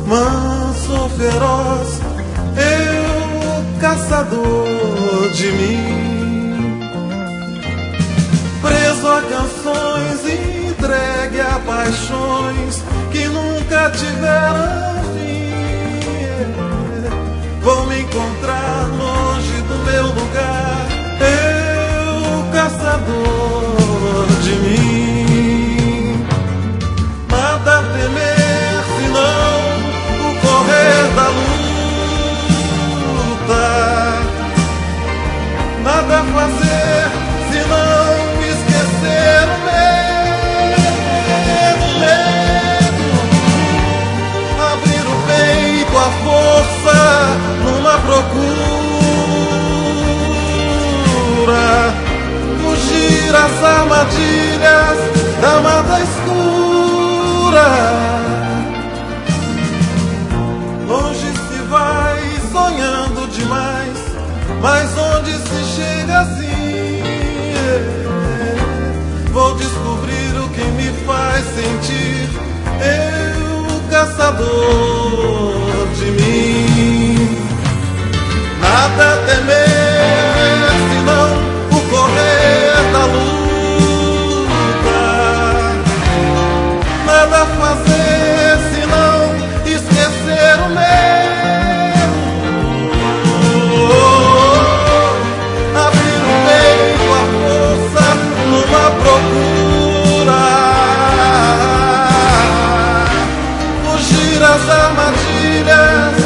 manso, feroz, eu, caçador de mim, preso a canções, entregue a paixões que nunca tiveram fim. Vou me encontrar longe do meu lugar, eu, caçador de mim. Nada a temer senão o correr da luta, nada a fazer senão esquecer o medo, abrir o peito à força numa procura, fugir às armadilhas da mata escura. Longe se vai sonhando demais, mas onde se chega assim? Vou descobrir o que me faz sentir, eu, caçador de mim. Nada a temer senão o correr da luta, nada a fazer senão esquecer o medo, abrir o peito à força numa procura, fugir às armadilhas